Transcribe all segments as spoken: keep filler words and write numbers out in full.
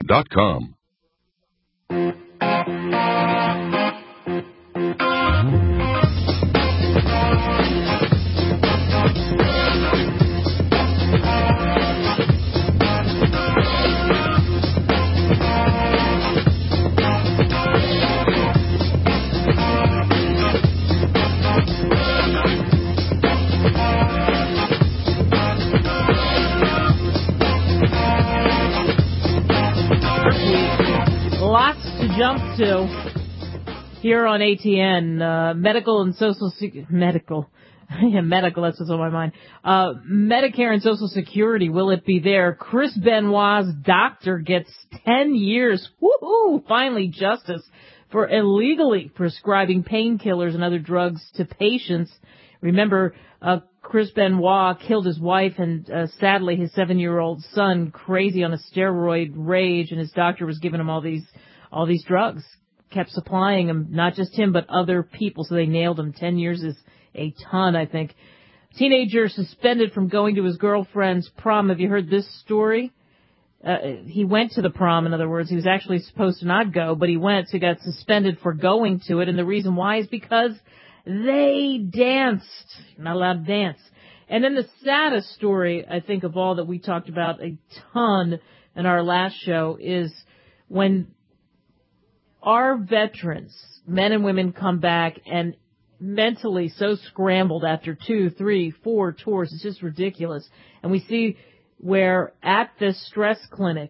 dot com. Lots to jump to here on A T N. Uh, medical and social se- medical, yeah, medical. That's what's on my mind. Uh, Medicare and Social Security. Will it be there? Chris Benoit's doctor gets ten years. Woohoo! Finally, justice for illegally prescribing painkillers and other drugs to patients. Remember, uh, Chris Benoit killed his wife and, uh, sadly, his seven-year-old son, crazy on a steroid rage, and his doctor was giving him all these, all these drugs, kept supplying him, not just him, but other people, so they nailed him. Ten years is a ton, I think. Teenager suspended from going to his girlfriend's prom. Have you heard this story? Uh, he went to the prom, in other words. He was actually supposed to not go, but he went, so he got suspended for going to it, and the reason why is because they danced. You're not allowed to dance. And then the saddest story, I think, of all that we talked about a ton in our last show is when our veterans, men and women, come back and mentally so scrambled after two, three, four tours. It's just ridiculous. And we see where at this stress clinic,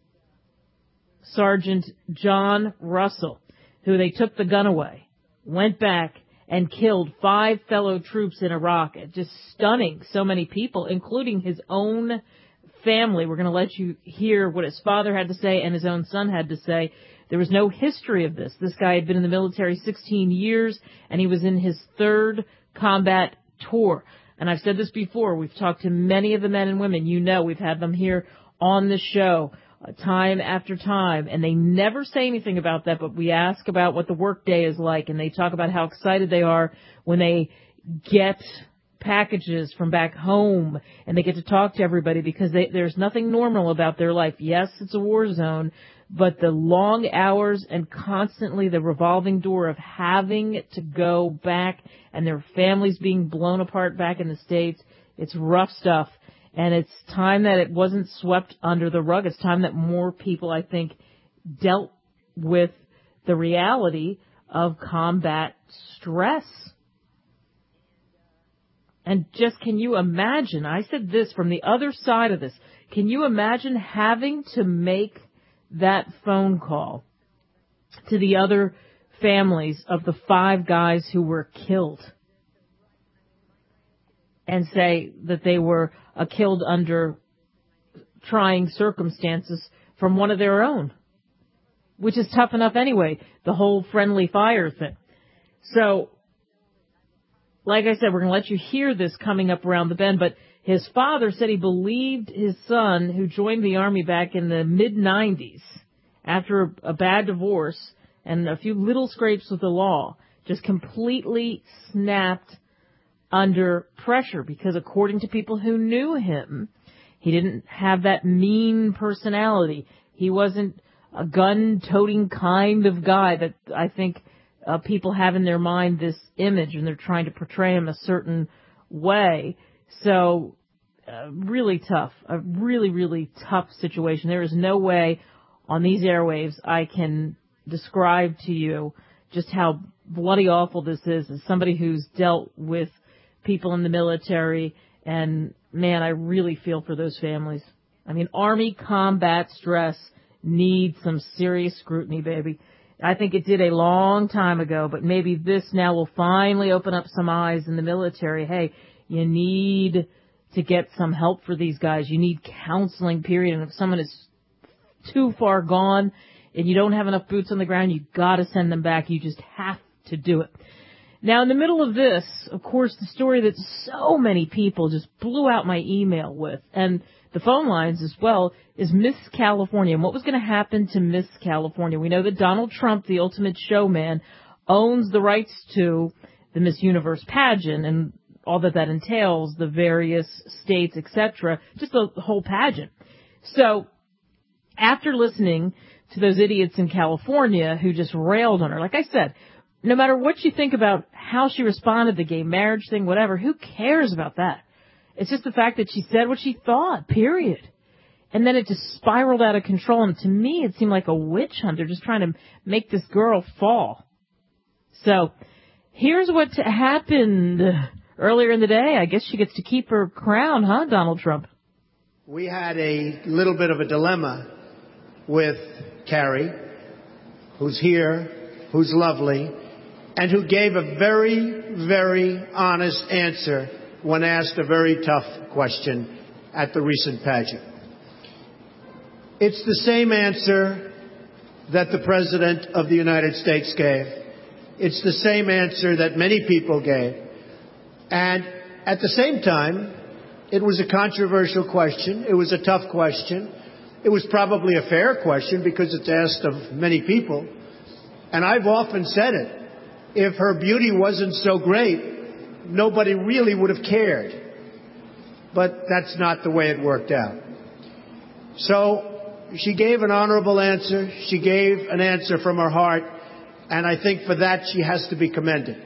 Sergeant John Russell, who they took the gun away, went back and killed five fellow troops in Iraq. Just stunning. So many people, including his own family. We're going to let you hear what his father had to say and his own son had to say. There was no history of this. This guy had been in the military sixteen years, and he was in his third combat tour. And I've said this before. We've talked to many of the men and women. You know, we've had them here on the show uh, time after time, and they never say anything about that, but we ask about what the work day is like, and they talk about how excited they are when they get packages from back home, and they get to talk to everybody because they, there's nothing normal about their life. Yes, it's a war zone, but the long hours and constantly the revolving door of having to go back and their families being blown apart back in the States, it's rough stuff. And it's time that it wasn't swept under the rug. It's time that more people, I think, dealt with the reality of combat stress. And just, can you imagine, I said this from the other side of this, can you imagine having to make that phone call to the other families of the five guys who were killed and say that they were uh, killed under trying circumstances from one of their own, which is tough enough anyway, the whole friendly fire thing. So, like I said, we're going to let you hear this coming up around the bend, but his father said he believed his son, who joined the Army back in the mid nineties, after a, a bad divorce and a few little scrapes with the law, just completely snapped under pressure because, according to people who knew him, he didn't have that mean personality. He wasn't a gun-toting kind of guy that I think uh, people have in their mind this image, and they're trying to portray him a certain way. So, uh, really tough, a really, really tough situation. There is no way on these airwaves I can describe to you just how bloody awful this is as somebody who's dealt with people in the military, and man, I really feel for those families. I mean, Army combat stress needs some serious scrutiny, baby. I think it did a long time ago, but maybe this now will finally open up some eyes in the military. Hey, you need to get some help for these guys. You need counseling, period. And if someone is too far gone and you don't have enough boots on the ground, you've got to send them back. You just have to do it. Now, in the middle of this, of course, the story that so many people just blew out my email with, and the phone lines as well, is Miss California. And what was going to happen to Miss California? We know that Donald Trump, the ultimate showman, owns the rights to the Miss Universe pageant and all that that entails, the various states, et cetera, just the whole pageant. So after listening to those idiots in California who just railed on her, like I said, no matter what you think about how she responded, the gay marriage thing, whatever, who cares about that? It's just the fact that she said what she thought, period. And then it just spiraled out of control. And to me, it seemed like a witch hunt. They're just trying to make this girl fall. So here's what happened earlier in the day. I guess she gets to keep her crown, huh, Donald Trump? We had a little bit of a dilemma with Carrie, who's here, who's lovely, and who gave a very, very honest answer when asked a very tough question at the recent pageant. It's the same answer that the President of the United States gave. It's the same answer that many people gave. And at the same time, it was a controversial question. It was a tough question. It was probably a fair question because it's asked of many people. And I've often said it. If her beauty wasn't so great, nobody really would have cared. But that's not the way it worked out. So she gave an honorable answer. She gave an answer from her heart. And I think for that, she has to be commended.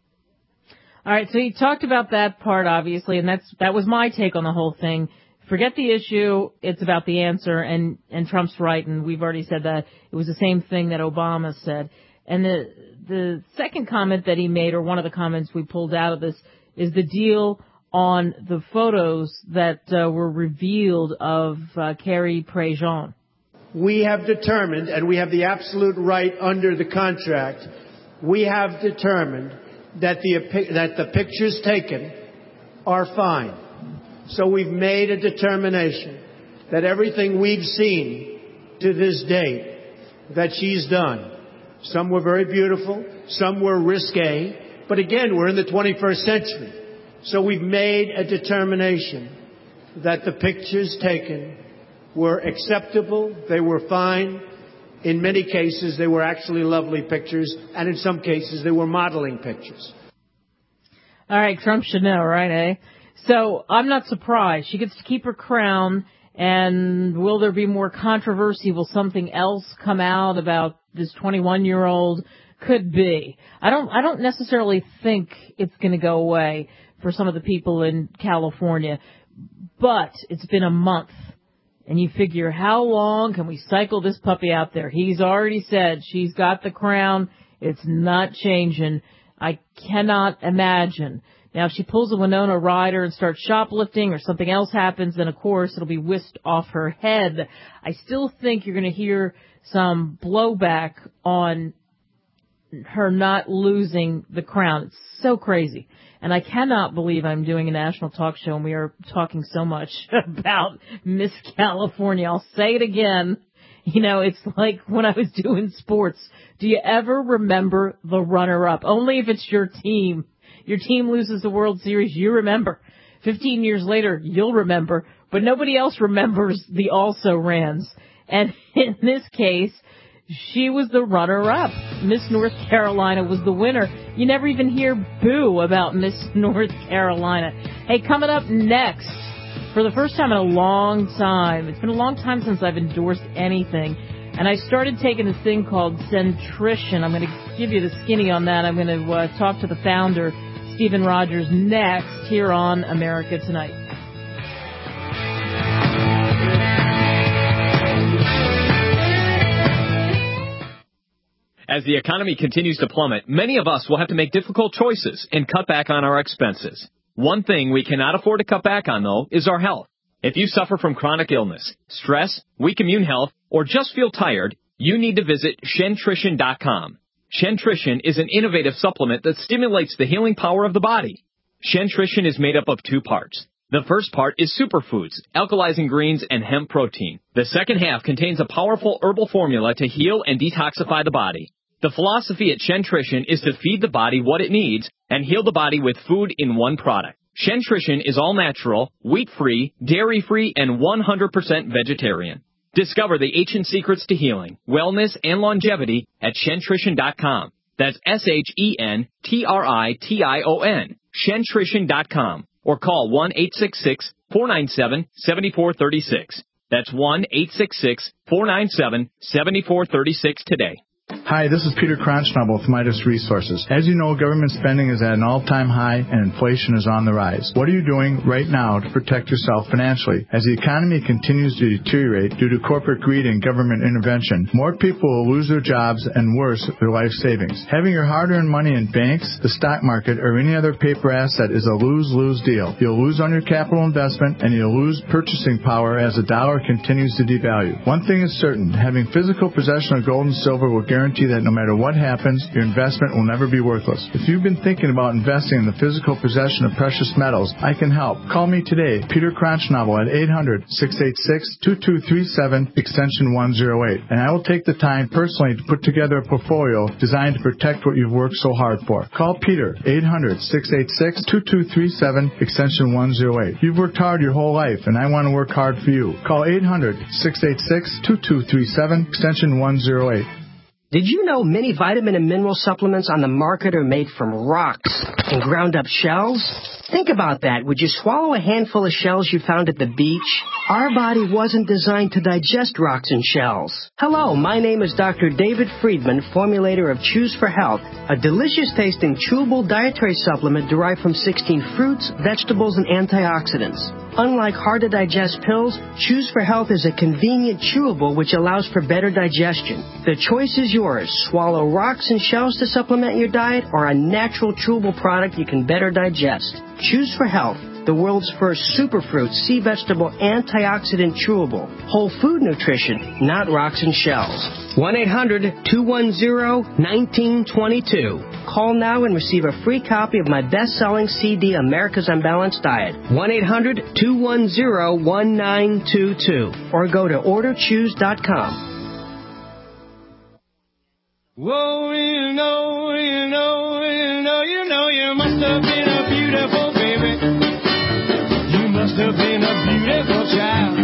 All right, so he talked about that part, obviously, and that's that was my take on the whole thing. Forget the issue. It's about the answer, and, and Trump's right, and we've already said that. It was the same thing that Obama said. And the the second comment that he made, or one of the comments we pulled out of this, is the deal on the photos that uh, were revealed of uh, Carrie Prejean. We have determined, and we have the absolute right under the contract, we have determined that the that the pictures taken are fine. So we've made a determination that everything we've seen to this date that she's done, some were very beautiful, some were risque, but again, we're in the twenty-first century. So we've made a determination that the pictures taken were acceptable, they were fine. In many cases, they were actually lovely pictures, and in some cases, they were modeling pictures. All right, Trump should know, right, eh? So I'm not surprised. She gets to keep her crown, and will there be more controversy? Will something else come out about this twenty-one-year-old? Could be. I don't, I don't necessarily think it's going to go away for some of the people in California, but it's been a month. And you figure, how long can we cycle this puppy out there? He's already said she's got the crown. It's not changing. I cannot imagine. Now, if she pulls a Winona Ryder and starts shoplifting or something else happens, then, of course, it'll be whisked off her head. I still think you're going to hear some blowback on her not losing the crown. It's so crazy. And I cannot believe I'm doing a national talk show and we are talking so much about Miss California. I'll say it again. You know, it's like when I was doing sports. Do you ever remember the runner-up? Only if it's your team. Your team loses the World Series, you remember. Fifteen years later, you'll remember. But nobody else remembers the also-rans. And in this case, she was the runner-up. Miss North Carolina was the winner. You never even hear boo about Miss North Carolina. Hey, coming up next, for the first time in a long time, it's been a long time since I've endorsed anything, and I started taking this thing called Centrition. I'm going to give you the skinny on that. I'm going to uh, talk to the founder, Stephen Rogers, next here on America Tonight. As the economy continues to plummet, many of us will have to make difficult choices and cut back on our expenses. One thing we cannot afford to cut back on, though, is our health. If you suffer from chronic illness, stress, weak immune health, or just feel tired, you need to visit Shentrition dot com. Shentrition is an innovative supplement that stimulates the healing power of the body. Shentrition is made up of two parts. The first part is superfoods, alkalizing greens, and hemp protein. The second half contains a powerful herbal formula to heal and detoxify the body. The philosophy at Shentrition is to feed the body what it needs and heal the body with food in one product. Shentrition is all natural, wheat-free, dairy-free, and one hundred percent vegetarian. Discover the ancient secrets to healing, wellness, and longevity at Shentrition dot com. That's S H E N T R I T I O N, Shentrition dot com. Or call one eight six six, four nine seven, seven four three six. That's one eight six six, four nine seven, seven four three six today. Hi, this is Peter Kronschnabel with Midas Resources. As you know, government spending is at an all-time high and inflation is on the rise. What are you doing right now to protect yourself financially? As the economy continues to deteriorate due to corporate greed and government intervention, more people will lose their jobs and, worse, their life savings. Having your hard-earned money in banks, the stock market, or any other paper asset is a lose-lose deal. You'll lose on your capital investment and you'll lose purchasing power as the dollar continues to devalue. One thing is certain, having physical possession of gold and silver will guarantee that no matter what happens, your investment will never be worthless. If you've been thinking about investing in the physical possession of precious metals, I can help. Call me today, Peter Kronschnabel, at eight hundred, six eight six, two two three seven, extension one oh eight, and I will take the time personally to put together a portfolio designed to protect what you've worked so hard for. Call Peter, eight hundred, six eight six, two two three seven, extension one oh eight. You've worked hard your whole life, and I want to work hard for you. Call eight hundred, six eight six, two two three seven, extension one oh eight. Did you know many vitamin and mineral supplements on the market are made from rocks and ground up shells? Think about that. Would you swallow a handful of shells you found at the beach? Our body wasn't designed to digest rocks and shells. Hello, my name is Doctor David Friedman, formulator of Choose for Health, a delicious-tasting chewable dietary supplement derived from sixteen fruits, vegetables, and antioxidants. Unlike hard-to-digest pills, Choose for Health is a convenient chewable which allows for better digestion. The choice is yours. Swallow rocks and shells to supplement your diet or a natural chewable product you can better digest. Choose for Health, the world's first superfruit sea vegetable antioxidant chewable. Whole food nutrition, not rocks and shells. one eight hundred, two one zero, one nine two two. Call now and receive a free copy of my best-selling C D, America's Unbalanced Diet. one eight hundred, two one zero, one nine two two. Or go to order choose dot com. Whoa, you know, you know, you know, you know, you must have been a beautiful baby. You must have been a beautiful child.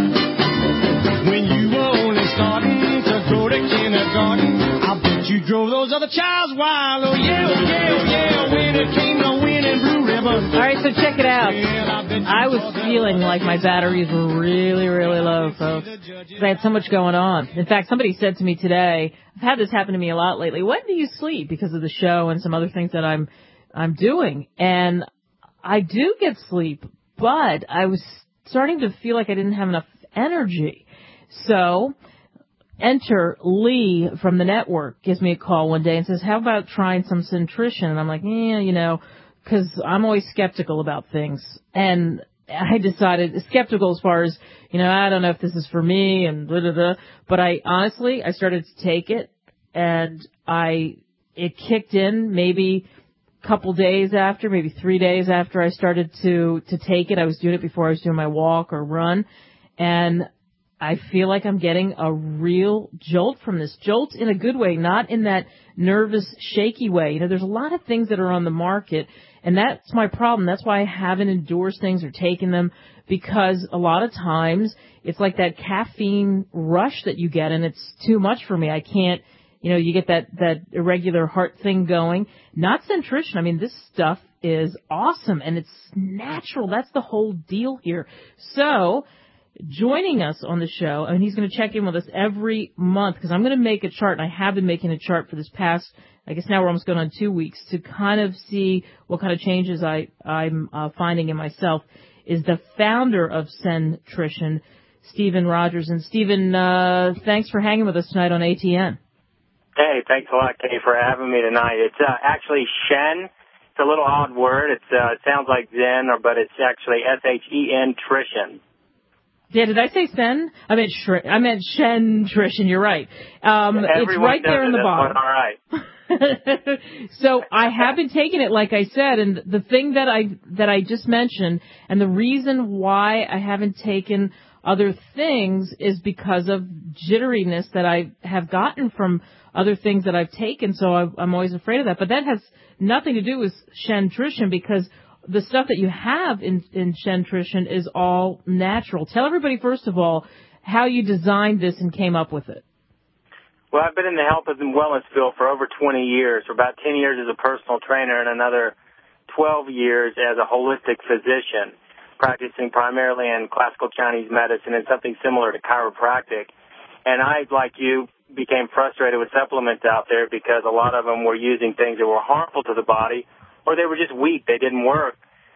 When you were only starting to go to kindergarten, I bet you drove those other childs wild. Oh, yeah, oh, yeah, oh, yeah, when it came to winning blue ribbon. All right, so check it out. I was feeling like my batteries were really, really low, folks. I had so much going on. In fact, somebody said to me today, I've had this happen to me a lot lately, when do you sleep? Because of the show and some other things that I'm I'm doing. And I do get sleep, but I was starting to feel like I didn't have enough energy. So enter Lee from the network gives me a call one day and says, how about trying some Centrition? And I'm like, yeah, you know, because I'm always skeptical about things. And I decided, skeptical as far as, you know, I don't know if this is for me and blah, blah, blah. But I honestly, I started to take it and I, it kicked in maybe a couple days after, maybe three days after I started to, to take it. I was doing it before I was doing my walk or run. And I feel like I'm getting a real jolt from this. Jolt in a good way, not in that nervous, shaky way. You know, there's a lot of things that are on the market, and that's my problem. That's why I haven't endorsed things or taken them, because a lot of times it's like that caffeine rush that you get, and it's too much for me. I can't, you know, you get that, that irregular heart thing going. Not Centrition. I mean, this stuff is awesome, and it's natural. That's the whole deal here. So, joining us on the show, and he's going to check in with us every month, because I'm going to make a chart, and I have been making a chart for this past, I guess now we're almost going on two weeks, to kind of see what kind of changes I, I'm uh, finding in myself, is the founder of Centrition, Stephen Rogers. And Stephen, uh, thanks for hanging with us tonight on A T N. Hey, thanks a lot, Kay, for having me tonight. It's uh, actually Shen. It's a little odd word. It's uh, it sounds like Zen, or but it's actually S H E N Trition. Yeah, did I say Sen? I meant Shri- I meant Centrition. You're right. Um, it's right there in the bottom. All right. So I have been taking it, like I said, and the thing that I that I just mentioned, and the reason why I haven't taken other things is because of jitteriness that I have gotten from other things that I've taken. So I, I'm always afraid of that. But that has nothing to do with Centrition, because the stuff that you have in, in Centrition is all natural. Tell everybody, first of all, how you designed this and came up with it. Well, I've been in the health and wellness field for over twenty years, for about ten years as a personal trainer and another twelve years as a holistic physician. practicing primarily in classical Chinese medicine and something similar to chiropractic. And I, like you, became frustrated with supplements out there because a lot of them were using things that were harmful to the body, or they were just weak. They didn't work.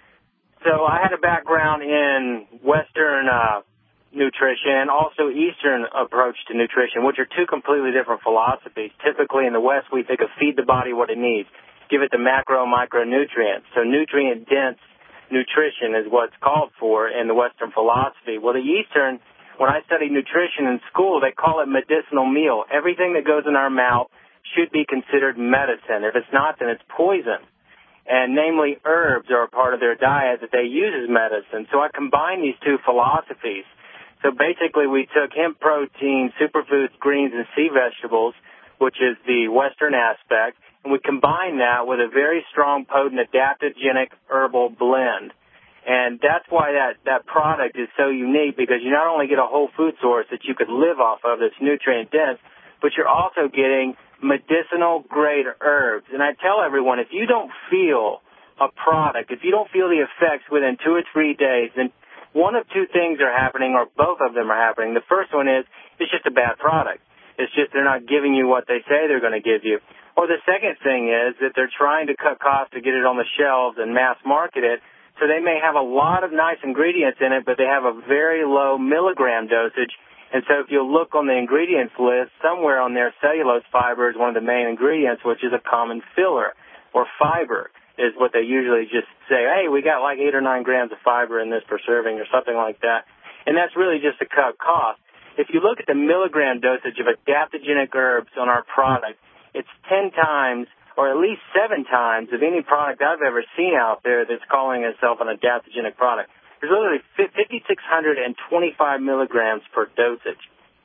So I had a background in Western uh, nutrition and also Eastern approach to nutrition, which are two completely different philosophies. Typically in the West, we think of feed the body what it needs, give it the macro and micronutrients. So nutrient-dense nutrition is what's called for in the Western philosophy. Well, the Eastern, when I studied nutrition in school, they call it medicinal meal. Everything that goes in our mouth should be considered medicine. If it's not, then it's poison. And namely, herbs are a part of their diet that they use as medicine. So I combined these two philosophies. So basically, we took hemp protein, superfoods, greens, and sea vegetables, which is the Western aspect, and we combined that with a very strong, potent, adaptogenic herbal blend. And that's why that, that product is so unique, because you not only get a whole food source that you could live off of that's nutrient-dense, but you're also getting medicinal-grade herbs. And I tell everyone, if you don't feel a product, if you don't feel the effects within two or three days, then one of two things are happening, or both of them are happening. The first one is it's just a bad product. It's just they're not giving you what they say they're going to give you. Or the second thing is that they're trying to cut costs to get it on the shelves and mass market it, so they may have a lot of nice ingredients in it, but they have a very low milligram dosage. And so if you look on the ingredients list, somewhere on there, cellulose fiber is one of the main ingredients, which is a common filler, or fiber is what they usually just say, hey, we got like eight or nine grams of fiber in this per serving or something like that. And that's really just to cut cost. If you look at the milligram dosage of adaptogenic herbs on our product, it's ten times or at least seven times of any product I've ever seen out there that's calling itself an adaptogenic product. There's literally five thousand six hundred twenty-five milligrams per dosage.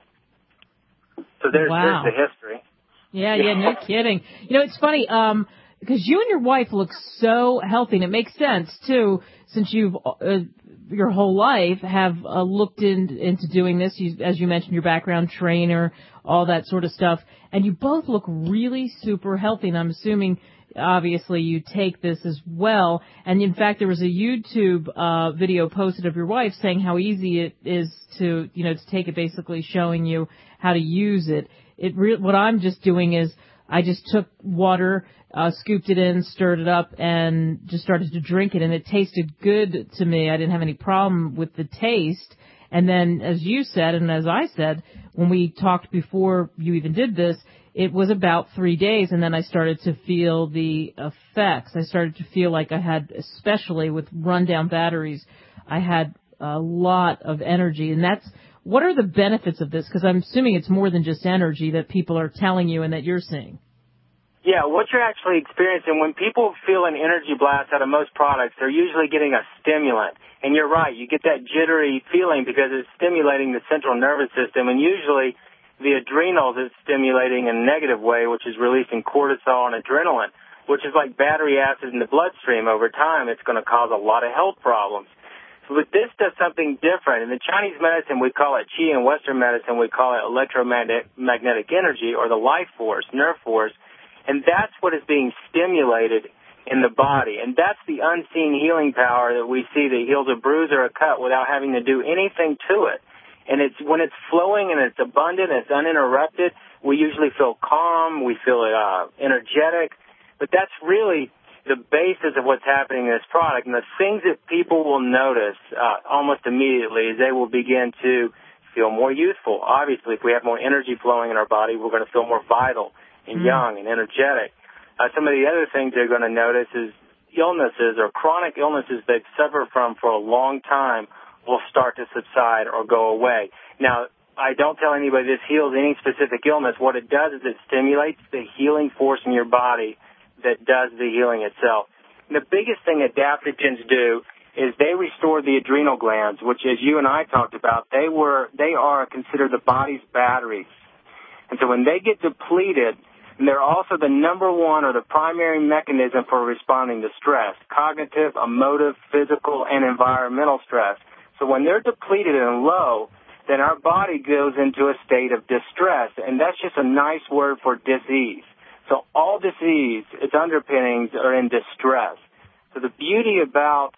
So there's, wow. there's the history. Yeah, yeah, no kidding. You know, it's funny, um, because you and your wife look so healthy, and it makes sense, too, since you've, uh, your whole life have uh, looked in, into doing this. You, as you mentioned, your background, trainer, all that sort of stuff. And you both look really super healthy, and I'm assuming, obviously, you take this as well. And, in fact, there was a YouTube uh, video posted of your wife saying how easy it is to, you know, to take it, basically showing you how to use it. It re- what I'm just doing is I just took water, uh, scooped it in, stirred it up, and just started to drink it, and it tasted good to me. I didn't have any problem with the taste. And then, as you said, and as I said, when we talked before you even did this, it was about three days, and then I started to feel the effects. I started to feel like I had, especially with rundown batteries, I had a lot of energy. And that's, what are the benefits of this? Because I'm assuming it's more than just energy that people are telling you and that you're seeing. Yeah, what you're actually experiencing, when people feel an energy blast out of most products, they're usually getting a stimulant. And you're right, you get that jittery feeling because it's stimulating the central nervous system, and usually the adrenals is stimulating in a negative way, which is releasing cortisol and adrenaline, which is like battery acid in the bloodstream. Over time, it's going to cause a lot of health problems. So but this does something different. In the Chinese medicine, we call it qi. In Western medicine, we call it electromagnetic energy, or the life force, nerve force. And that's what is being stimulated in the body. And that's the unseen healing power that we see that heals a bruise or a cut without having to do anything to it. And it's when it's flowing and it's abundant, it's uninterrupted, we usually feel calm, we feel uh, energetic. But that's really the basis of what's happening in this product. And the things that people will notice uh, almost immediately is they will begin to feel more youthful. Obviously, if we have more energy flowing in our body, we're going to feel more vital and young and energetic. Uh, some of the other things they're going to notice is illnesses or chronic illnesses they've suffered from for a long time will start to subside or go away. Now, I don't tell anybody this heals any specific illness. What it does is it stimulates the healing force in your body that does the healing itself. And the biggest thing adaptogens do is they restore the adrenal glands, which, as you and I talked about, they were they are considered the body's batteries. And so when they get depleted, and they're also the number one or the primary mechanism for responding to stress, cognitive, emotive, physical, and environmental stress. So when they're depleted and low, then our body goes into a state of distress, and that's just a nice word for disease. So all disease, its underpinnings are in distress. So the beauty about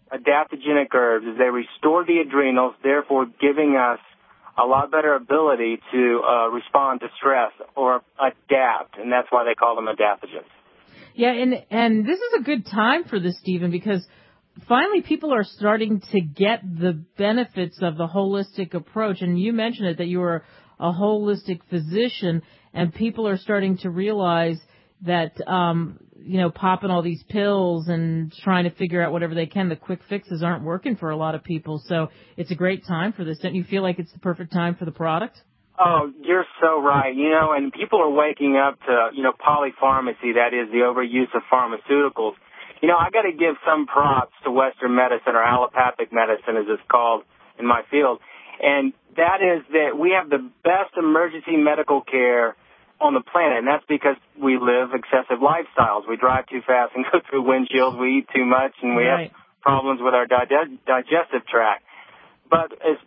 adaptogenic herbs is they restore the adrenals, therefore giving us a lot better ability to uh, respond to stress or adapt, and that's why they call them adaptogens. Yeah, and and this is a good time for this, Stephen, because finally people are starting to get the benefits of the holistic approach. And you mentioned it, that you were a holistic physician, and people are starting to realize that, um, you know, popping all these pills and trying to figure out whatever they can, the quick fixes aren't working for a lot of people. So it's a great time for this. Don't you feel like it's the perfect time for the product? Oh, you're so right. You know, and people are waking up to, you know, polypharmacy, that is the overuse of pharmaceuticals. You know, I got to give some props to Western medicine, or allopathic medicine as it's called in my field. And that is that we have the best emergency medical care on the planet, and that's because we live excessive lifestyles. We drive too fast and go through windshields. We eat too much, and we right. have problems with our dig- digestive tract. But as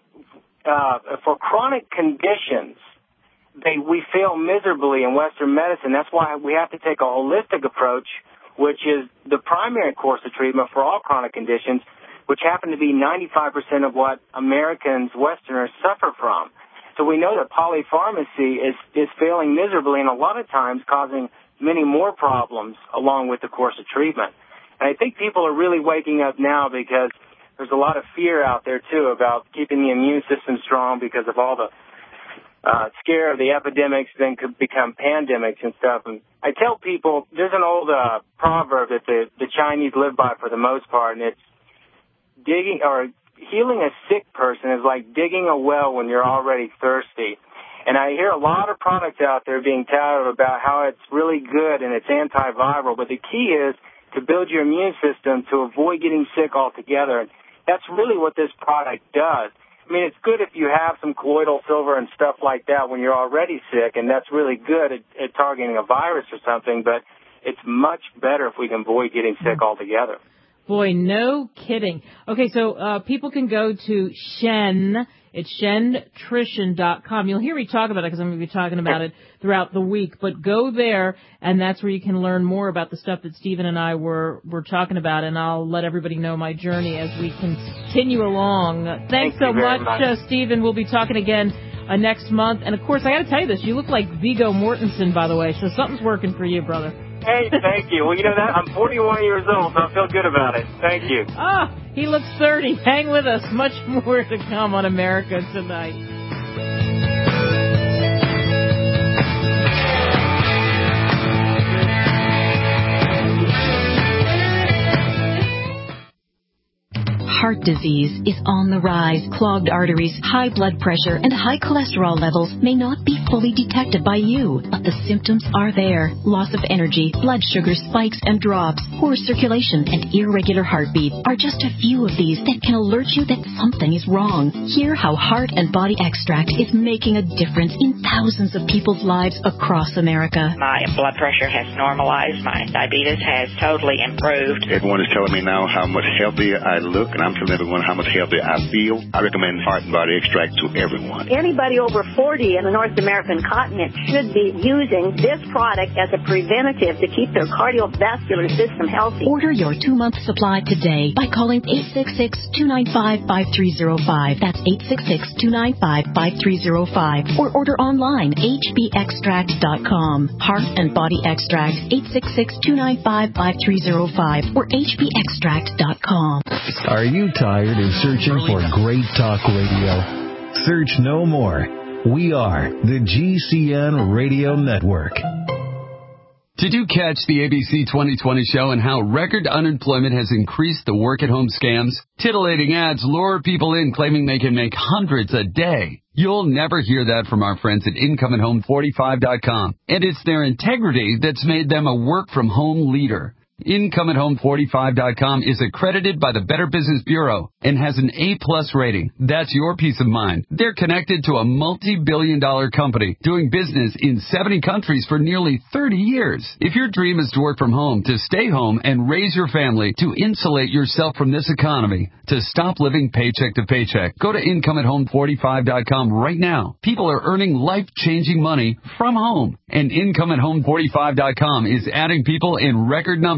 uh, for chronic conditions, they we fail miserably in Western medicine. That's why we have to take a holistic approach, which is the primary course of treatment for all chronic conditions, which happen to be ninety-five percent of what Americans, Westerners, suffer from. So we know that polypharmacy is, is failing miserably, and a lot of times causing many more problems along with the course of treatment. And I think people are really waking up now because there's a lot of fear out there, too, about keeping the immune system strong because of all the uh, scare of the epidemics then could become pandemics and stuff. And I tell people there's an old uh, proverb that the, the Chinese live by for the most part, and it's digging or healing a sick person is like digging a well when you're already thirsty. And I hear a lot of products out there being touted about how it's really good and it's antiviral, but the key is to build your immune system to avoid getting sick altogether. And that's really what this product does. I mean, it's good if you have some colloidal silver and stuff like that when you're already sick, and that's really good at, at targeting a virus or something, but it's much better if we can avoid getting sick altogether. Boy, no kidding. Okay, so uh, people can go to Shen. It's shen trition dot com. You'll hear me talk about it because I'm going to be talking about it throughout the week. But go there, and that's where you can learn more about the stuff that Stephen and I were, were talking about. And I'll let everybody know my journey as we continue along. Thanks Thank so much, much. Uh, Stephen. We'll be talking again uh, next month. And, of course, I got to tell you this. You look like Viggo Mortensen, by the way, so something's working for you, brother. Hey, thank you. Well, you know that I'm forty-one years old, so I feel good about it. Thank you. Ah, he looks thirty. Hang with us. Much more to come on America Tonight. Heart disease is on the rise. Clogged arteries, high blood pressure, and high cholesterol levels may not be fully detected by you, but the symptoms are there. Loss of energy, blood sugar spikes and drops, poor circulation, and irregular heartbeat are just a few of these that can alert you that something is wrong. Hear how Heart and Body Extract is making a difference in thousands of people's lives across America. My blood pressure has normalized. My diabetes has totally improved. Everyone is telling me now how much healthier I look, and I'm telling everyone how much healthier I feel. I recommend Heart and Body Extract to everyone. Anybody over forty in the North American continent should be using this product as a preventative to keep their cardiovascular system healthy. Order your two-month supply today by calling eight six six, two nine five, five three zero five. That's eight six six, two nine five, five three zero five. Or order online, h b extract dot com. Heart and Body Extract, eight six six, two nine five, five three zero five or h b extract dot com. Are you tired of searching for great talk radio? Search no more. We are the G C N Radio Network. Did you catch the A B C twenty twenty show and how record unemployment has increased the work-at-home scams? Titillating ads lure people in claiming they can make hundreds a day. You'll never hear that from our friends at income at home forty-five dot com. And it's their integrity that's made them a work-from-home leader. income at home forty-five dot com is accredited by the Better Business Bureau and has an A plus rating. That's your peace of mind. They're connected to a multi-billion dollar company doing business in seventy countries for nearly thirty years. If your dream is to work from home, to stay home and raise your family, to insulate yourself from this economy, to stop living paycheck to paycheck, go to income at home forty-five dot com right now. People are earning life-changing money from home, and income at home forty-five dot com is adding people in record numbers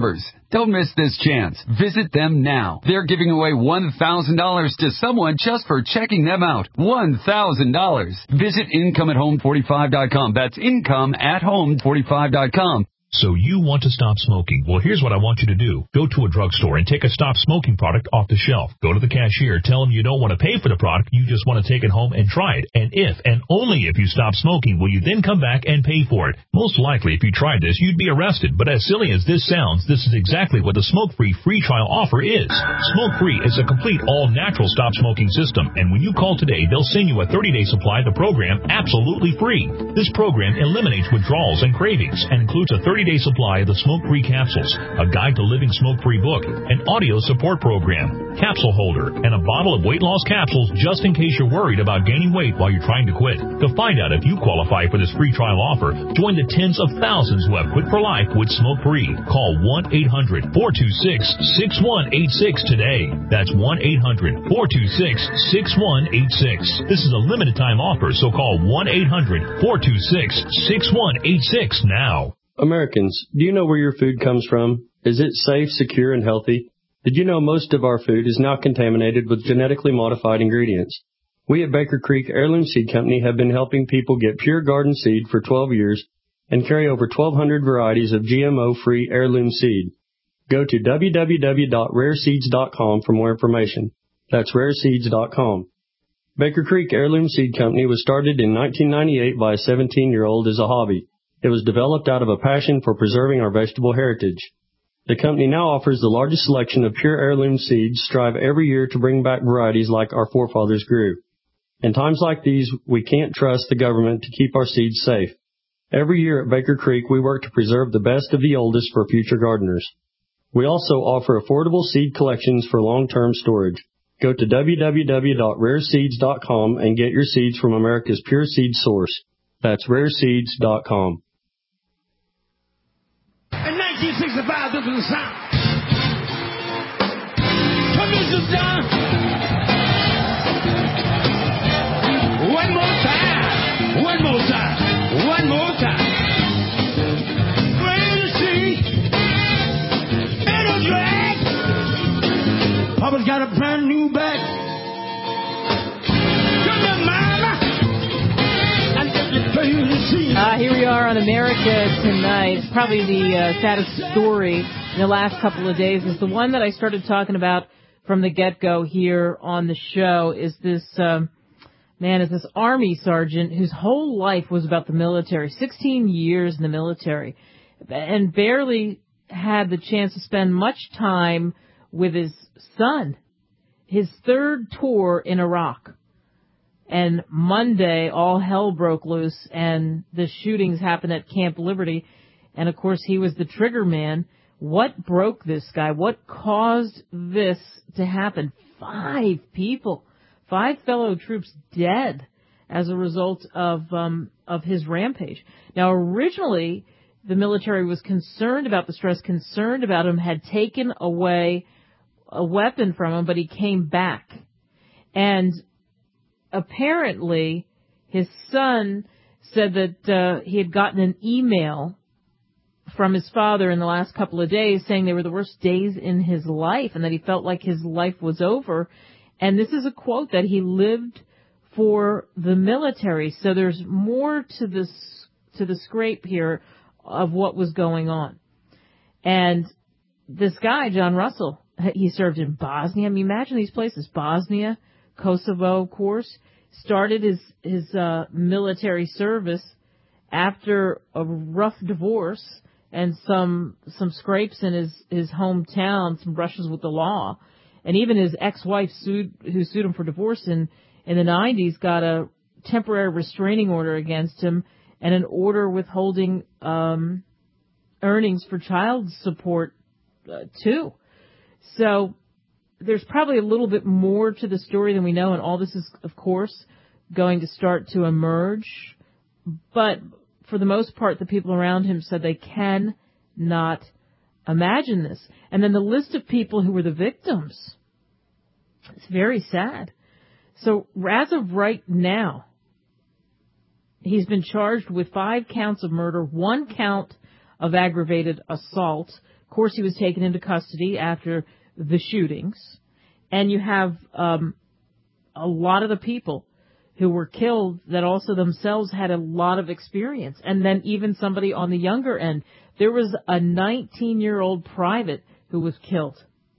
members. Don't miss this chance. Visit them now. They're giving away one thousand dollars to someone just for checking them out. one thousand dollars. Visit income at home forty-five dot com. That's income at home forty-five dot com. So you want to stop smoking? Well, here's what I want you to do. Go to a drugstore and take a stop smoking product off the shelf. Go to the cashier. Tell them you don't want to pay for the product. You just want to take it home and try it. And if, and only if you stop smoking, will you then come back and pay for it. Most likely, if you tried this, you'd be arrested. But as silly as this sounds, this is exactly what the Smoke-Free free trial offer is. Smoke-Free is a complete all-natural stop smoking system. And when you call today, they'll send you a thirty-day supply of the program absolutely free. This program eliminates withdrawals and cravings and includes a thirty-day supply of the Smoke-Free capsules, a guide to living smoke-free book, an audio support program, capsule holder, and a bottle of weight loss capsules just in case you're worried about gaining weight while you're trying to quit. To find out if you qualify for this free trial offer, join the tens of thousands who have quit for life with Smoke-Free. Call one eight hundred four two six six one eight six today. That's one eight hundred four two six six one eight six. This is a limited time offer, so call one eight hundred four two six six one eight six now. Americans, do you know where your food comes from? Is it safe, secure, and healthy? Did you know most of our food is now contaminated with genetically modified ingredients? We at Baker Creek Heirloom Seed Company have been helping people get pure garden seed for twelve years and carry over twelve hundred varieties of G M O-free heirloom seed. Go to w w w dot rare seeds dot com for more information. That's rare seeds dot com. Baker Creek Heirloom Seed Company was started in nineteen ninety-eight by a seventeen-year-old as a hobby. It was developed out of a passion for preserving our vegetable heritage. The company now offers the largest selection of pure heirloom seeds, strive every year to bring back varieties like our forefathers grew. In times like these, we can't trust the government to keep our seeds safe. Every year at Baker Creek, we work to preserve the best of the oldest for future gardeners. We also offer affordable seed collections for long-term storage. Go to w w w dot rare seeds dot com and get your seeds from America's pure seed source. That's rare seeds dot com. In nineteen sixty-five, this was the sound. Come in, sit down. One more time. One more time. One more time. Wait to see. Ain't no drag. Papa's got a brand new bag. Come here, mama. I let you play the scene. Uh, here we are on America Tonight. Probably the uh, saddest story in the last couple of days is the one that I started talking about from the get-go here on the show. Is this um, man, is this Army sergeant whose whole life was about the military, sixteen years in the military, and barely had the chance to spend much time with his son. His third tour in Iraq. And Monday, all hell broke loose, and the shootings happened at Camp Liberty. And, of course, he was the trigger man. What broke this guy? What caused this to happen? Five people, five fellow troops dead as a result of um, of his rampage. Now, originally, the military was concerned about the stress, concerned about him, had taken away a weapon from him, but he came back. And apparently, his son said that uh, he had gotten an email from his father in the last couple of days saying they were the worst days in his life and that he felt like his life was over. And this is a quote that he lived for the military. So there's more to this, to the scrape here of what was going on. And this guy, John Russell, he served in Bosnia. I mean, imagine these places, Bosnia, Kosovo, of course, started his, his, uh, military service after a rough divorce and some, some scrapes in his, his hometown, some brushes with the law. And even his ex-wife sued, who sued him for divorce in, in the nineties, got a temporary restraining order against him and an order withholding, um, earnings for child support, uh, too. So, there's probably a little bit more to the story than we know, and all this is, of course, going to start to emerge. But for the most part, the people around him said they cannot imagine this. And then the list of people who were the victims, it's very sad. So as of right now, he's been charged with five counts of murder, one count of aggravated assault. Of course, he was taken into custody after the shootings. And you have um, a lot of the people who were killed that also themselves had a lot of experience. And then even somebody on the younger end. There was a nineteen-year-old private who was killed.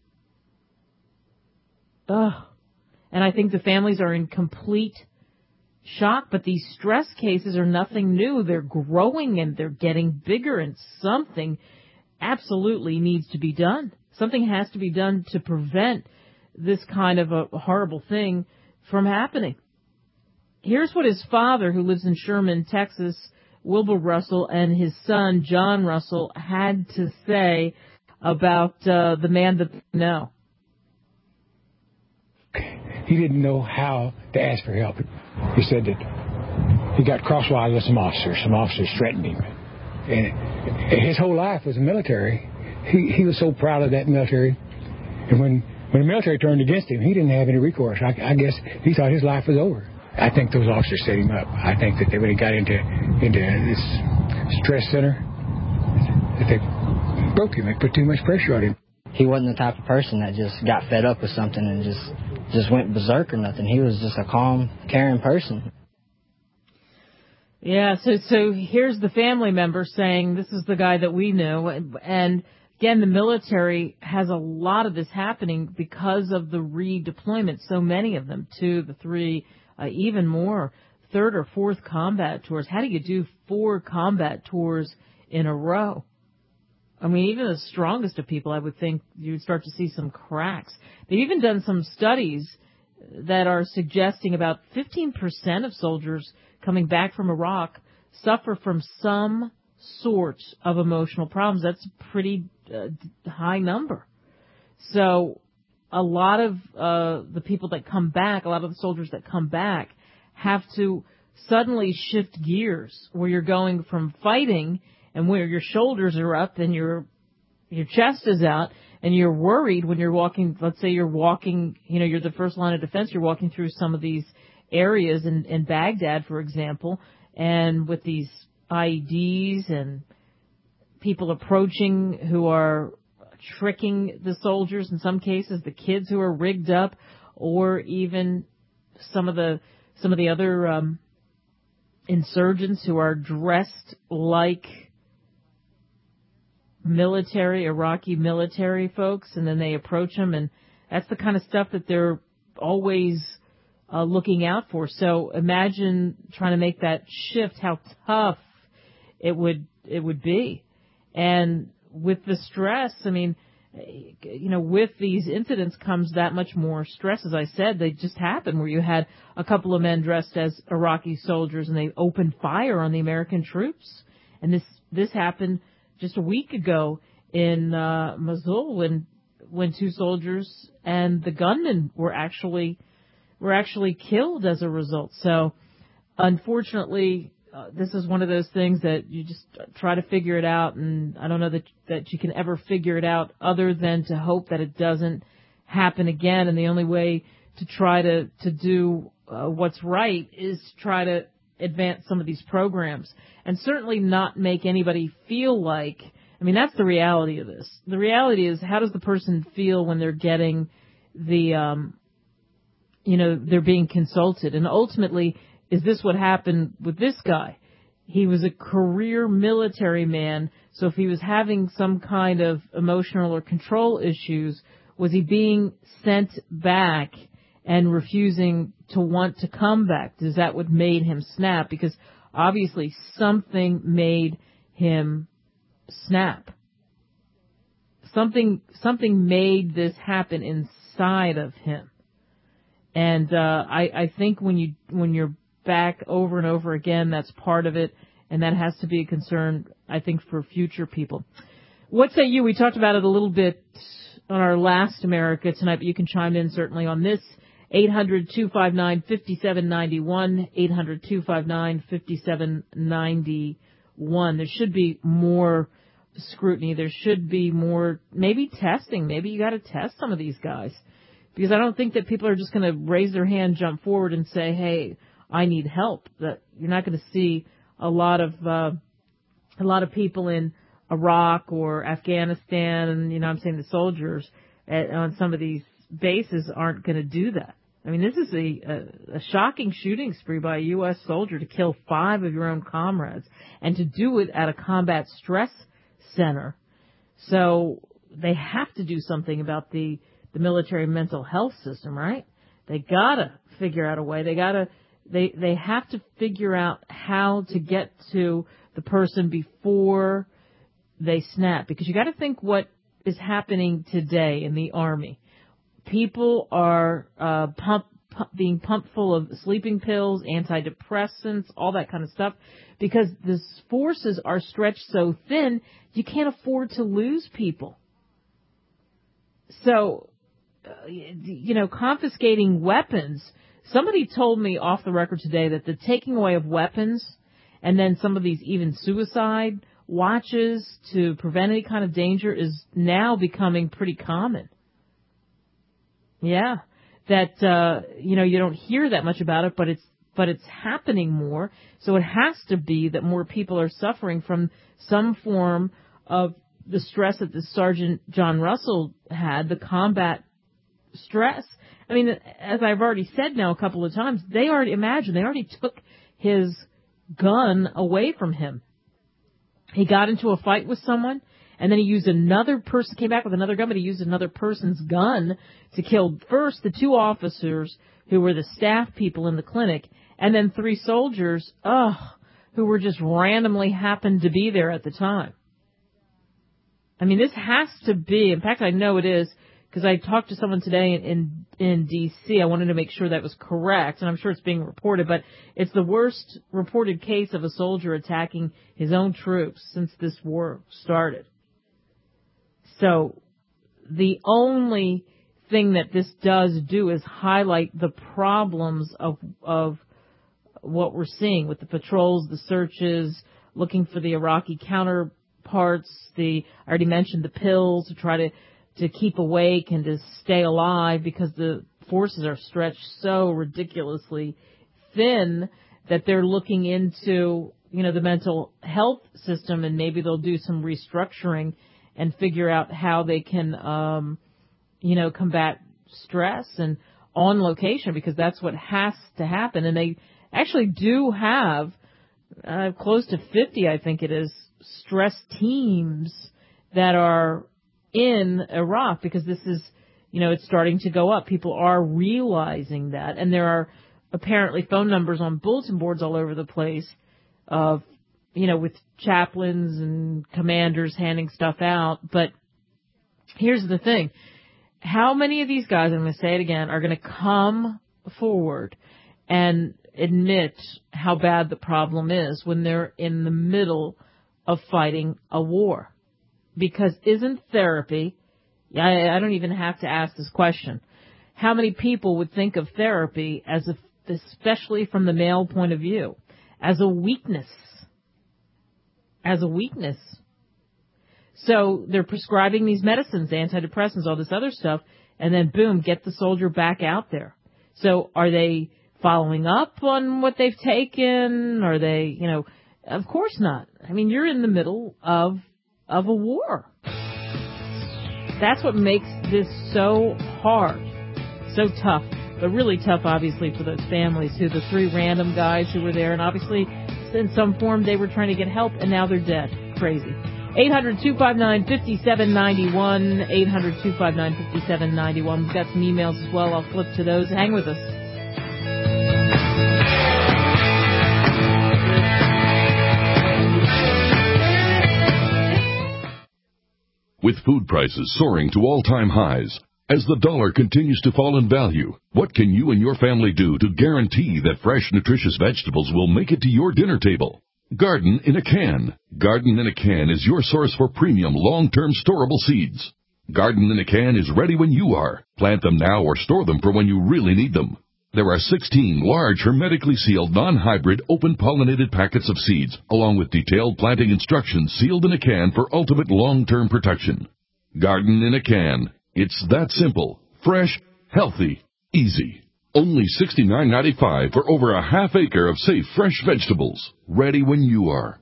Ugh. And I think the families are in complete shock, but these stress cases are nothing new. They're growing and they're getting bigger, and something absolutely needs to be done. Something has to be done to prevent this kind of a horrible thing from happening. Here's what his father, who lives in Sherman, Texas, Wilbur Russell, and his son, John Russell, had to say about uh, the man that they know. He didn't know how to ask for help. He said that he got crosswise with some officers. Some officers threatened him. And his whole life was military. He he was so proud of that military. And when, when the military turned against him, he didn't have any recourse. I, I guess he thought his life was over. I think those officers set him up. I think that they, when he got into into this stress center, that they broke him. They put too much pressure on him. He wasn't the type of person that just got fed up with something and just just went berserk or nothing. He was just a calm, caring person. Yeah, so so here's the family member saying this is the guy that we knew. And again, the military has a lot of this happening because of the redeployment. So many of them, two, the three, uh, even more, third or fourth combat tours. How do you do four combat tours in a row? I mean, even the strongest of people, I would think you'd start to see some cracks. They've even done some studies that are suggesting about fifteen percent of soldiers coming back from Iraq suffer from some sort of emotional problems. That's a pretty uh, high number. So a lot of uh, the people that come back, a lot of the soldiers that come back have to suddenly shift gears where you're going from fighting and where your shoulders are up and your your chest is out, and you're worried when you're walking. Let's say you're walking, you know, you're the first line of defense. You're walking through some of these areas in, in Baghdad, for example, and with these I E Ds and people approaching who are tricking the soldiers. In some cases, the kids who are rigged up, or even some of the some of the other um, insurgents who are dressed like military, Iraqi military folks, and then they approach them, and that's the kind of stuff that they're always uh, looking out for. So imagine trying to make that shift, how tough it would it would be. And with the stress, I mean, you know, with these incidents comes that much more stress. As I said, they just happened where you had a couple of men dressed as Iraqi soldiers, and they opened fire on the American troops. And this this happened just a week ago in uh, Mosul, when when two soldiers and the gunman were actually were actually killed as a result. So, unfortunately, uh, this is one of those things that you just try to figure it out, and I don't know that that you can ever figure it out other than to hope that it doesn't happen again. And the only way to try to to do uh, what's right is try to advance some of these programs, and certainly not make anybody feel like, I mean, that's the reality of this. The reality is, how does the person feel when they're getting the, um, you know, they're being consulted? And ultimately, is this what happened with this guy? He was a career military man, so if he was having some kind of emotional or control issues, was he being sent back and refusing to want to come back? Is that what made him snap? Because obviously something made him snap. Something something made this happen inside of him. And uh, I, I think when you when you're back over and over again, that's part of it, and that has to be a concern, I think, for future people. What say you? We talked about it a little bit on our last America Tonight, but you can chime in certainly on this. eight hundred, two five nine, five seven nine one, eight hundred, two five nine, five seven nine one. There should be more scrutiny. There should be more, maybe testing. Maybe you got to test some of these guys, because I don't think that people are just going to raise their hand, jump forward, and say, "Hey, I need help." That you're not going to see a lot of uh, a lot of people in Iraq or Afghanistan, and, you know, I'm saying the soldiers at, on some of these bases aren't going to do that. I mean, this is a, a, a shocking shooting spree by a U S soldier to kill five of your own comrades and to do it at a combat stress center. So they have to do something about the, the military mental health system, right? They gotta figure out a way. They gotta, they, they have to figure out how to get to the person before they snap, because you gotta think what is happening today in the Army. People are uh, pump, pump, being pumped full of sleeping pills, antidepressants, all that kind of stuff, because the forces are stretched so thin, you can't afford to lose people. So, uh, you know, confiscating weapons. Somebody told me off the record today that the taking away of weapons and then some of these even suicide watches to prevent any kind of danger is now becoming pretty common. Yeah, that, uh, you know, you don't hear that much about it, but it's, but it's happening more. So it has to be that more people are suffering from some form of the stress that the Sergeant John Russell had, the combat stress. I mean, as I've already said now a couple of times, they already, imagine, they already took his gun away from him. He got into a fight with someone, and then he used another person, came back with another gun, but he used another person's gun to kill first the two officers who were the staff people in the clinic, and then three soldiers, ugh, who were just randomly happened to be there at the time. I mean, this has to be, in fact, I know it is, because I talked to someone today in, in, in D C I wanted to make sure that was correct, and I'm sure it's being reported, but it's the worst reported case of a soldier attacking his own troops since this war started. So the only thing that this does do is highlight the problems of of what we're seeing with the patrols, the searches, looking for the Iraqi counterparts. The I already mentioned the pills to try to to keep awake and to stay alive, because the forces are stretched so ridiculously thin that they're looking into, you know, the mental health system, and maybe they'll do some restructuring and figure out how they can, um, you know, combat stress and on location, because that's what has to happen. And they actually do have uh, close to fifty, I think it is, stress teams that are in Iraq, because this is, you know, it's starting to go up. People are realizing that. And there are apparently phone numbers on bulletin boards all over the place of, you know, with chaplains and commanders handing stuff out. But here's the thing. How many of these guys, I'm going to say it again, are going to come forward and admit how bad the problem is when they're in the middle of fighting a war? Because isn't therapy, I, I don't even have to ask this question, how many people would think of therapy as a, especially from the male point of view, as a weakness? As a weakness. So they're prescribing these medicines, antidepressants, all this other stuff, and then boom, get the soldier back out there. So are they following up on what they've taken? Are they, you know, of course not. I mean, you're in the middle of of a war. That's what makes this so hard, so tough, but really tough, obviously, for those families who, the three random guys who were there, and obviously in some form they were trying to get help, and now they're dead. Crazy. eight hundred, two five nine, five seven nine one, eight hundred, two five nine, five seven nine one. We've got some emails as well. I'll flip to those. Hang with us. With food prices soaring to all-time highs, as the dollar continues to fall in value, what can you and your family do to guarantee that fresh, nutritious vegetables will make it to your dinner table? Garden in a Can. Garden in a Can is your source for premium, long-term storable seeds. Garden in a Can is ready when you are. Plant them now or store them for when you really need them. There are sixteen large, hermetically sealed, non-hybrid, open-pollinated packets of seeds, along with detailed planting instructions sealed in a can for ultimate long-term protection. Garden in a Can. It's that simple, fresh, healthy, easy. Only sixty-nine ninety-five for over a half acre of safe, fresh vegetables, ready when you are.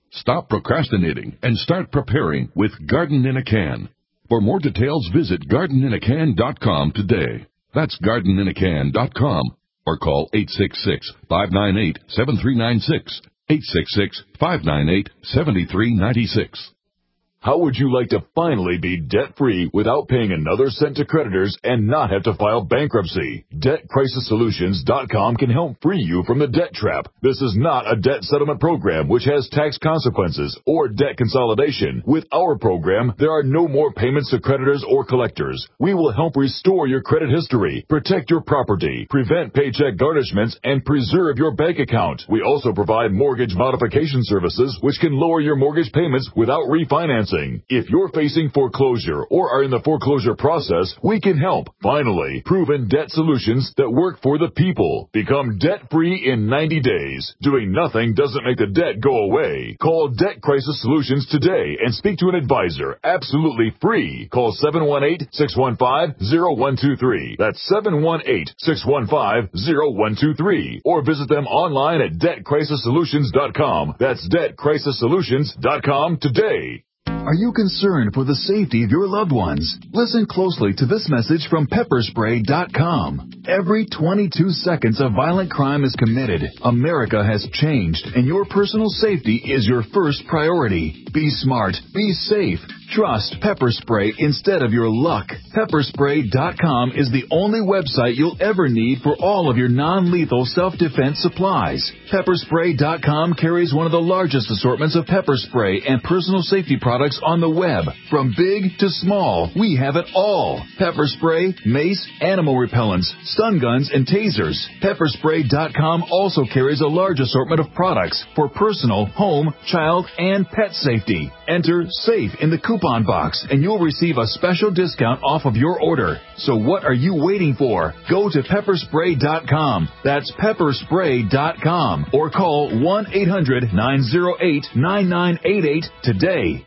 Stop procrastinating and start preparing with Garden in a Can. For more details, visit garden in a can dot com today. That's garden in a can dot com or call eight six six, five nine eight, seven three nine six, eight six six, five nine eight, seven three nine six. How would you like to finally be debt-free without paying another cent to creditors and not have to file bankruptcy? debt crisis solutions dot com can help free you from the debt trap. This is not a debt settlement program which has tax consequences or debt consolidation. With our program, there are no more payments to creditors or collectors. We will help restore your credit history, protect your property, prevent paycheck garnishments, and preserve your bank account. We also provide mortgage modification services which can lower your mortgage payments without refinancing. If you're facing foreclosure or are in the foreclosure process, we can help. Finally, proven debt solutions that work for the people. Become debt-free in ninety days. Doing nothing doesn't make the debt go away. Call Debt Crisis Solutions today and speak to an advisor. Absolutely free. Call seven one eight, six one five, zero one two three. That's seven one eight, six one five, zero one two three. Or visit them online at debt crisis solutions dot com. That's debt crisis solutions dot com today. Are you concerned for the safety of your loved ones? Listen closely to this message from pepper spray dot com. Every twenty-two seconds a violent crime is committed. America has changed, and your personal safety is your first priority. Be smart. Be safe. Trust Pepper Spray instead of your luck. pepper spray dot com is the only website you'll ever need for all of your non-lethal self-defense supplies. pepper spray dot com carries one of the largest assortments of pepper spray and personal safety products on the web. From big to small, we have it all. Pepper spray, mace, animal repellents, stun guns, and tasers. pepper spray dot com also carries a large assortment of products for personal, home, child, and pet safety. Enter SAFE in the coupon box and you'll receive a special discount off of your order. So what are you waiting for? Go to pepper spray dot com. That's pepper spray dot com or call one eight hundred, nine oh eight, nine nine eight eight today.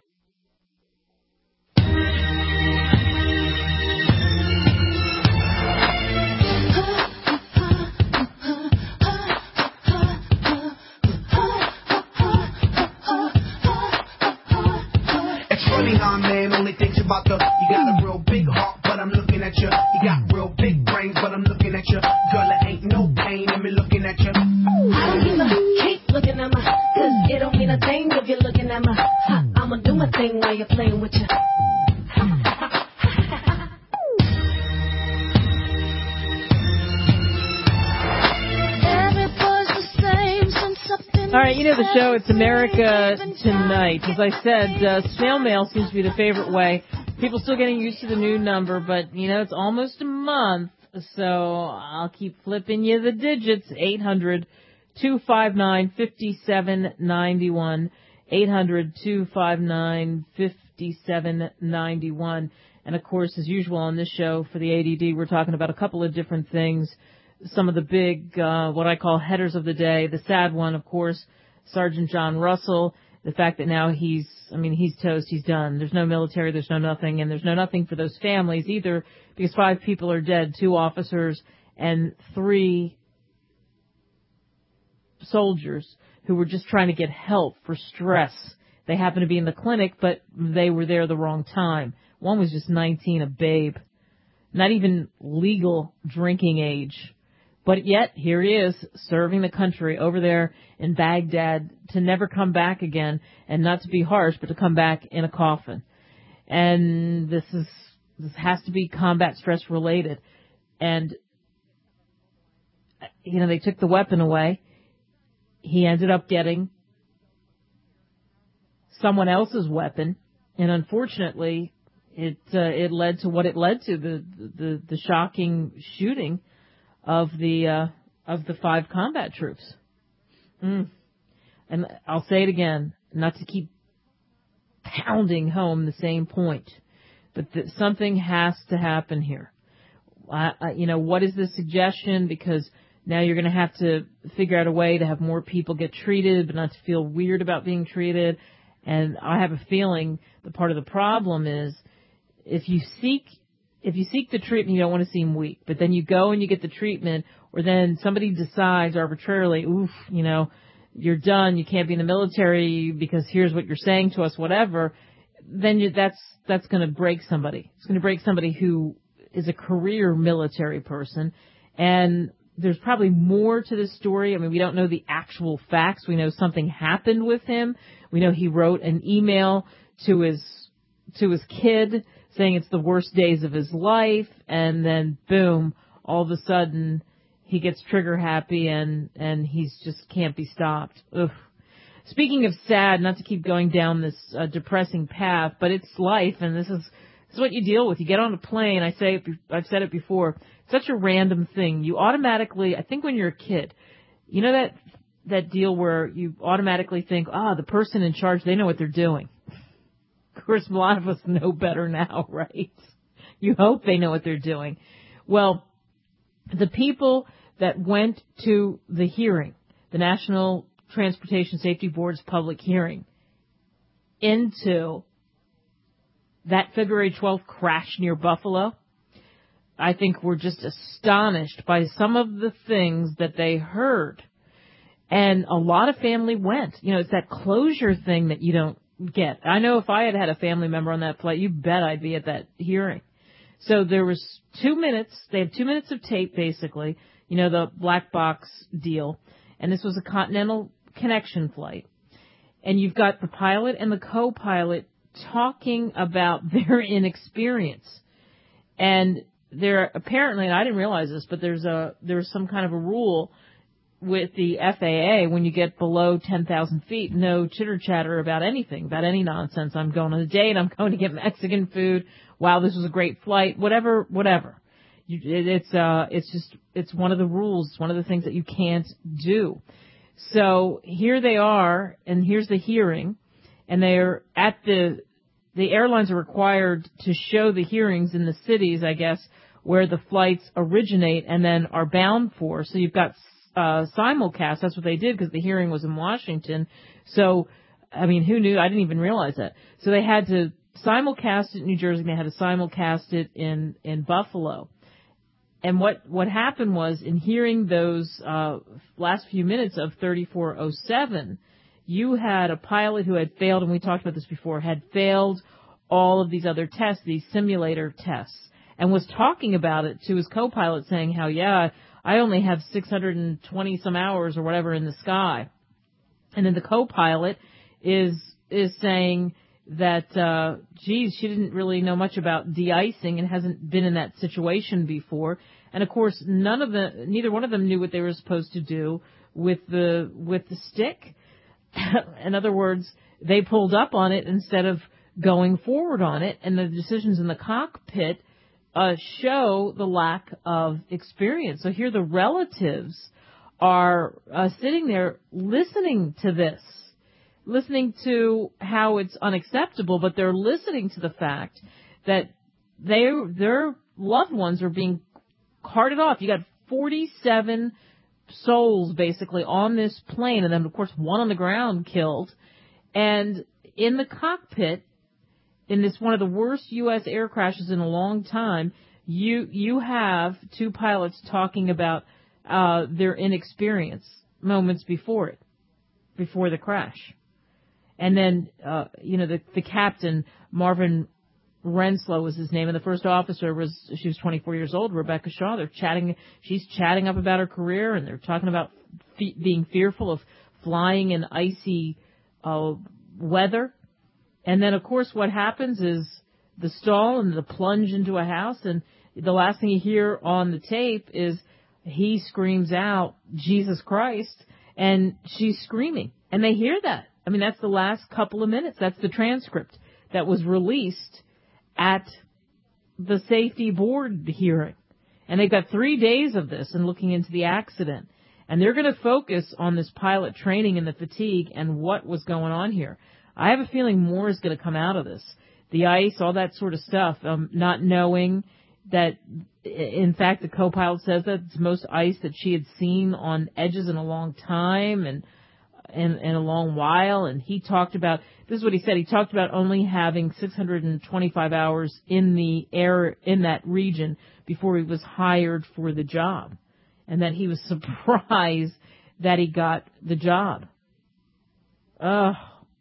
Man only thinks about the, you got a real big heart, but I'm looking at you. You got real big brains, but I'm looking at you. Girl, it ain't no pain in me looking at you. I don't give a keep looking at my, cause it don't mean a thing if you're looking at my, ha, I'ma do my thing while you're playing with you. All right, you know the show, it's America Tonight. As I said, uh, snail mail seems to be the favorite way. People still getting used to the new number, but, you know, it's almost a month, so I'll keep flipping you the digits. eight hundred, two five nine, five seven nine one. eight hundred, two five nine, five seven nine one. And, of course, as usual on this show for the A D D, we're talking about a couple of different things. Some of the big, uh, what I call headers of the day. The sad one, of course, Sergeant John Russell. The fact that now he's, I mean, he's toast, he's done. There's no military, there's no nothing, and there's no nothing for those families either, because five people are dead, two officers and three soldiers who were just trying to get help for stress. They happened to be in the clinic, but they were there the wrong time. One was just nineteen, a babe. Not even legal drinking age. But yet, here he is, serving the country over there in Baghdad to never come back again, and not to be harsh, but to come back in a coffin. And this is, this has to be combat stress related. And, you know, they took the weapon away. He ended up getting someone else's weapon, and unfortunately, it, uh, it led to what it led to, the, the, the shocking shooting of the uh, of the five combat troops. Mm. And I'll say it again, not to keep pounding home the same point, but that something has to happen here. I, I, you know, what is the suggestion? Because now you're going to have to figure out a way to have more people get treated, but not to feel weird about being treated. And I have a feeling that part of the problem is if you seek If you seek the treatment, you don't want to seem weak. But then you go and you get the treatment, or then somebody decides arbitrarily, oof, you know, you're done, you can't be in the military because here's what you're saying to us, whatever, then you, that's that's going to break somebody. It's going to break somebody who is a career military person. And there's probably more to this story. I mean, we don't know the actual facts. We know something happened with him. We know he wrote an email to his to his kid saying it's the worst days of his life, and then boom, all of a sudden he gets trigger happy and and he's just can't be stopped. Ugh. Speaking of sad, not to keep going down this uh, depressing path, but it's life, and this is this is what you deal with. You get on a plane. I say it, I've said it before. Such a random thing. You automatically, I think when you're a kid, you know that that deal where you automatically think, ah, the person in charge, they know what they're doing. Of course, a lot of us know better now, right? You hope they know what they're doing. Well, the people that went to the hearing, the National Transportation Safety Board's public hearing, into that February twelfth crash near Buffalo, I think were just astonished by some of the things that they heard. And a lot of family went. You know, it's that closure thing that you don't get. I know if I had had a family member on that flight, you bet I'd be at that hearing. So there was two minutes. They have two minutes of tape, basically, you know, the black box deal. And this was a Continental Connection flight. And you've got the pilot and the co-pilot talking about their inexperience. And there apparently, and I didn't realize this, but there's a there's some kind of a rule with the F A A when you get below ten thousand feet, no chitter chatter about anything, about any nonsense. I'm going on a date. I'm going to get Mexican food. Wow, this was a great flight. Whatever, whatever. You, it, it's uh, it's just it's one of the rules, one of the things that you can't do. So here they are, and here's the hearing, and they're at the the airlines are required to show the hearings in the cities, I guess, where the flights originate and then are bound for. So you've got uh, simulcast. That's what they did because the hearing was in Washington. So, I mean, who knew? I didn't even realize that. So they had to simulcast it in New Jersey. And they had to simulcast it in, in Buffalo. And what, what happened was in hearing those uh, last few minutes of thirty-four oh seven, you had a pilot who had failed, and we talked about this before, had failed all of these other tests, these simulator tests, and was talking about it to his co-pilot saying how, yeah, I only have six hundred twenty some hours or whatever in the sky. And then the co-pilot is is saying that, uh, geez, she didn't really know much about de-icing and hasn't been in that situation before. And of course, none of the, neither one of them knew what they were supposed to do with the, with the stick. In other words, they pulled up on it instead of going forward on it. And the decisions in the cockpit, uh, show the lack of experience. So here the relatives are, uh, sitting there listening to this. Listening to how it's unacceptable, but they're listening to the fact that they, their loved ones are being carted off. You got forty-seven souls basically on this plane, and then of course one on the ground killed. And in the cockpit, in this one of the worst U S air crashes in a long time, you you have two pilots talking about uh, their inexperience moments before it, before the crash. And then, uh, you know, the, the captain, Marvin Renslow was his name, and the first officer was, she was twenty-four years old, Rebecca Shaw. They're chatting, she's chatting up about her career, and they're talking about fe- being fearful of flying in icy uh, weather. And then, of course, what happens is the stall and the plunge into a house, and the last thing you hear on the tape is he screams out, Jesus Christ, and she's screaming. And they hear that. I mean, that's the last couple of minutes. That's the transcript that was released at the safety board hearing. And they've got three days of this and looking into the accident. And they're going to focus on this pilot training and the fatigue and what was going on here. I have a feeling more is going to come out of this. The ice, all that sort of stuff, um, not knowing that, in fact, the co-pilot says that it's the most ice that she had seen on edges in a long time and in, in a long while. And he talked about, this is what he said, he talked about only having six hundred twenty-five hours in the air in that region before he was hired for the job. And that he was surprised that he got the job. Ugh.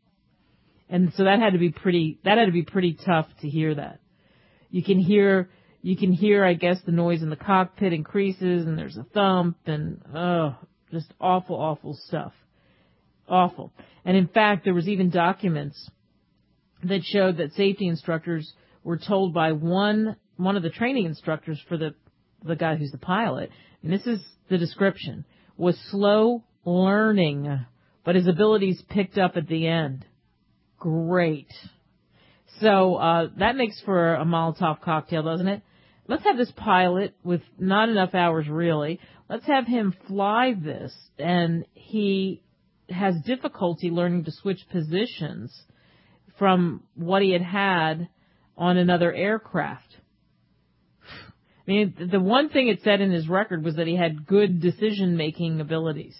And so that had to be pretty, that had to be pretty tough to hear that. You can hear, you can hear, I guess, the noise in the cockpit increases and there's a thump and, oh, just awful, awful stuff. Awful. And in fact, there was even documents that showed that safety instructors were told by one, one of the training instructors for the, the guy who's the pilot, and this is the description, was slow learning, but his abilities picked up at the end. Great. So, uh, that makes for a Molotov cocktail, doesn't it? Let's have this pilot with not enough hours really. Let's have him fly this, and he has difficulty learning to switch positions from what he had had on another aircraft. I mean, the one thing it said in his record was that he had good decision-making abilities.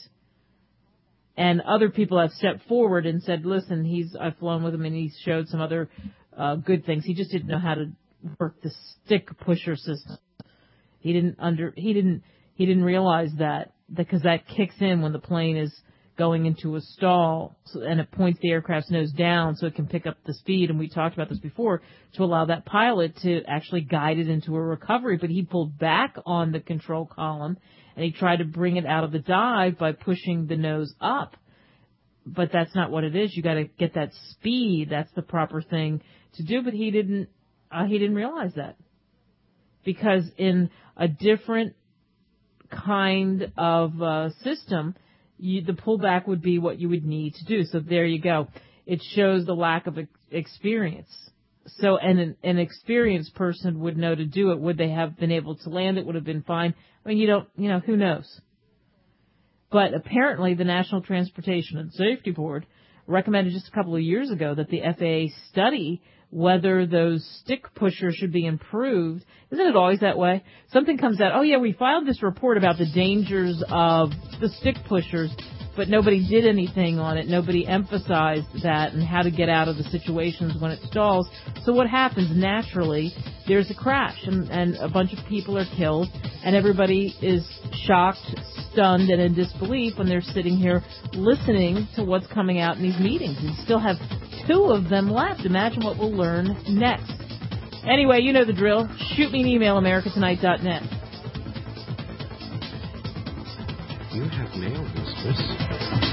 And other people have stepped forward and said, listen, he's, I've flown with him and he showed some other uh, good things. He just didn't know how to work the stick pusher system. He didn't under, he didn't, he didn't realize that, because that kicks in when the plane is going into a stall, so, and it points the aircraft's nose down so it can pick up the speed, and we talked about this before, to allow that pilot to actually guide it into a recovery. But he pulled back on the control column, and he tried to bring it out of the dive by pushing the nose up. But that's not what it is. You got to get that speed. That's the proper thing to do. But he didn't, uh, he didn't realize that. Because in a different kind of uh, system, You, the pullback would be what you would need to do. So there you go. It shows the lack of ex- experience. So, and an, an experienced person would know to do it. Would they have been able to land it? Would have been fine. I mean, you don't, you know, who knows? But apparently the National Transportation and Safety Board recommended just a couple of years ago that the F A A study whether those stick pushers should be improved. Isn't it always that way? Something comes out, oh yeah, we filed this report about the dangers of the stick pushers, but nobody did anything on it. Nobody emphasized that and how to get out of the situations when it stalls. So what happens? Naturally, there's a crash and, and a bunch of people are killed, and everybody is shocked, stunned, and in disbelief when they're sitting here listening to what's coming out in these meetings. We still have two of them left. Imagine what we'll learn next. Anyway, you know the drill. Shoot me an email, america tonight dot net. You have mail, mistress.